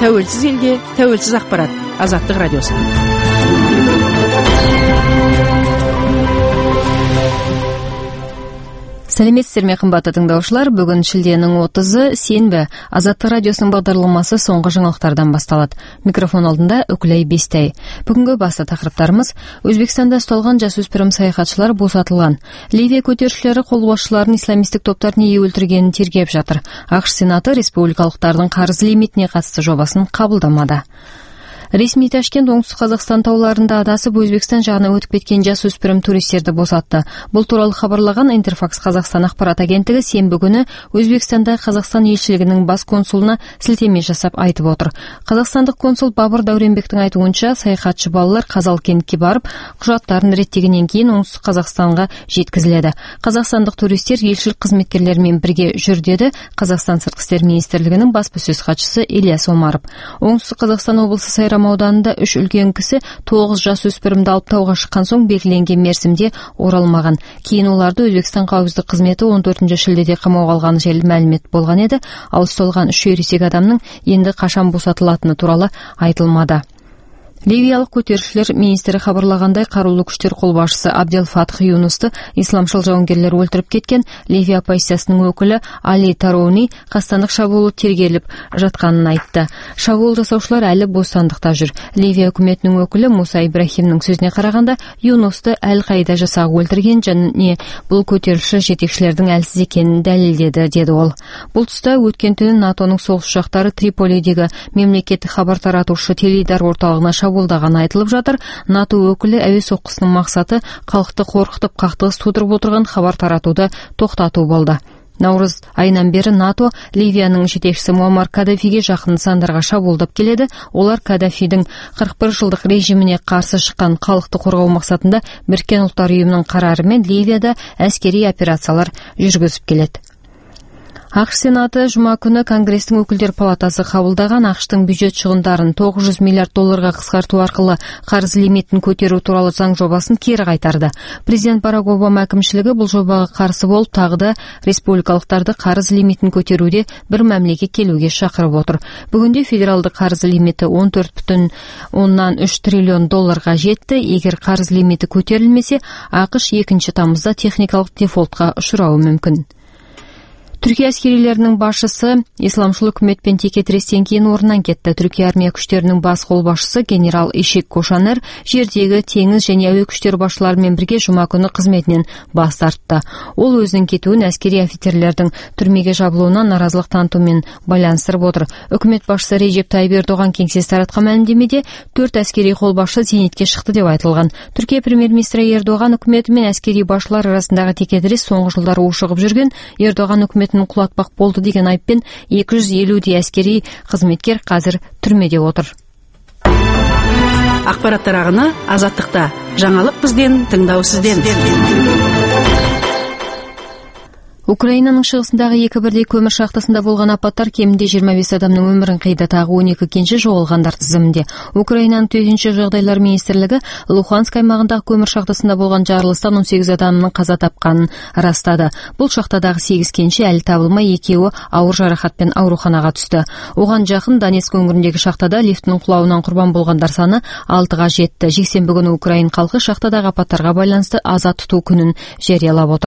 тәуелсіз елде тәуелсіз ақпарат. Азаттық радиосы. Сәлеметсіздер ме, қымбатты тыңдаушылар. Бүгін шілденің 30-ы сенбі. Азаттық радиосының бағдарламасы соңғы жаңалықтардан басталады. Микрофон алдында Үкілей Бестай. Бүгінгі басты тақырыптарымыз: Өзбекстанда ұсталған жасөспірім саяхатшылар босатылған. Ливия көтерілісшілері қолбасшыларын исламистік топтар неге өлтіргенін тергеп жатыр. ақш Сенаты республикалықтардың қарыз лимитіне қатысты жобасын қабылдамады. Ресми Ташкент оңтүстік Қазақстан тауларында адасып Өзбекстан жағына өтіп кеткен жасөспірім туристерді босатты. Бұл туралы хабарлаған Интерфакс Қазақстан ақпарат агенттігі сенбі күні Өзбекстанда Қазақстан елшілігінің бас консулына сілтеме жасап айтып отыр. Қазақстандық консул Бабыр Дәуренбектің айтуынша, саяхатшы балалар Қазалкентке барып, құжаттарын реттегеннен кейін оңтүстік Қазақстанға жеткізіледі. Қазақстандық туристер елшілік қызметкерлерімен бірге жүр деді Қазақстан сыртқы істер министрлігінің баспасөз хатшысы Ильяс Омаров. Оңтүстік Қазақстан облысы Сайрам ауданында 3 үлкен кісі 9 жасөспірімді алып тауға шыққан соң белгіленген мерзімде оралмаған. Кейін оларды Өзбекстан қауіпсіздік қызметі 14 шілдеде қамауға алғаны жайлы мәлімет болған еді, ал ұсталған 3 ересек адамның енді қашан босатылатыны туралы айтылмады. Ливиялық көтерілісшілер министрі хабарлағандай, қарулы күштер қолбасшысы Абдел Фатх Юнусты исламшыл жауынгерлер өлтіріп кеткен. Ливия оппозициясының өкілі Али Тароуни қастандық шабуылы тергеліп жатқанын айтты. Шабуыл жасаушылар әлі бостандықта жүр. Ливия үкіметінің өкілі Муса Ибрахимнің сөзіне қарағанда, Юнусты Әл-Қаида жасағы өлтірген және бұл көтерілісші жетекшілердің әлсіз екенін дәлелдеді, деді ол. Бұл тұста өткен түні НАТОның соғыс ұшақтары Триполидегі мемлекеттік хабар таратушы теледидар орталығына шабуылдаған айтылып жатыр. НАТО өкілі әуе соққысының мақсаты халықты қорқытып қақтығыс тудырып отырған хабар таратуды тоқтату болды. Наурыз айынан бері НАТО Ливияның жетекшісі Муаммар Кадафиге жақын нысандарға шабуылдап келеді. Олар Кадафидің 41 жылдық режиміне қарсы шыққан халықты қорғау мақсатында Біріккен ұлттар ұйымының қарарымен Ливияда әскери операциялар жүргізіп келеді. ақш Сенаты жұма күні Конгрестің өкілдер палатасы қабылдаған ақштың бюджет шығындарын $900 миллиард қысқарту арқылы қарыз лимитін көтеру туралы заң жобасын кері қайтарды. Президент Барак Обама әкімшілігі бұл жобаға қарсы болып, тағы да республикалықтарды қарыз лимитін көтеруде бір мәмілеге келуге шақырып отыр. Бүгінде федералды қарыз лимиті $14,3 триллион жетті. Егер қарыз лимиті көтерілмесе, ақш 2 тамызда техникалық дефолтқа ұшырауы мүмкін. Түркия әскерилерінің басшысы исламшыл үкіметпен текетірестен кейін орнынан кетті. Түркия армия күштерінің бас қолбасшысы генерал Ишек Кошанер жердегі теңіз және әуе күштері басшыларымен бірге жұма күні қызметінен бас тартты. Ол өзінің кетуін әскери офицерлердің түрмеге жабылуына наразылық танытумен байланыстырып отыр. Үкімет басшысы Режеп Тайып Ердоған кеңсесі таратқан мәлімдемеде 4 әскери қолбасшы зейнетке шықты деп айтылған. Түркия премьер-министрі Ердоған үкіметі мен әскери басшылар арасындағы текетірес соңғы жылдары ушығып жүрген. Ердоған үкімет құлатпақ болды деген айыппен 250 әскери қызметкер қазір түрмеде отыр. Ақпараттар ағыны Азаттықта. Жаңалық бізден, тыңдау сізден. Украинаның шығысындағы 2 бірдей көмір шахтасында болған апаттар кемінде 25 адамның өмірін қиды, тағы 12 кенші жоғалғандар тізімінде. Украинаның төтенше жағдайлар министрлігі Луханск аймағындағы көмір шахтасында болған жарылыстан 18 адамның қаза тапқанын растады. Бұл шахтадағы 8 кенші әлі табылмай, 2-і ауыр жарақатпен ауруханаға түсті. Оған жақын Донецк өңіріндегі шахтада лифтінің құлауынан құрбан болғандар саны 6-ға жетті. Жексенбі күні Украин халқы шахтадағы апаттарға байланысты аза тұту күнін жариялап отыр.